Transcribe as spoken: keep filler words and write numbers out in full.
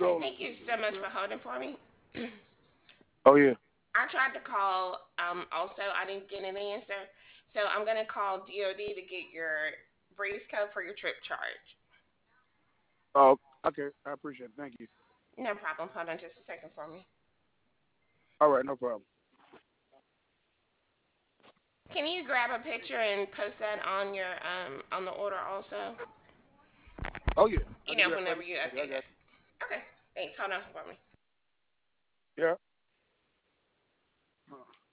Okay, So, thank you so much for holding for me. oh yeah. I tried to call. Um, also, I didn't get an answer, so I'm gonna call D O D to get your breeze code for your trip charge. Oh, okay. I appreciate it. Thank you. No problem. Hold on just a second for me. All right, no problem. Can you grab a picture and post that on your um on the order also? Oh yeah, I You can know, do that right whenever you now. I update got it. Okay. Thanks. Hold on for me. you. Yeah.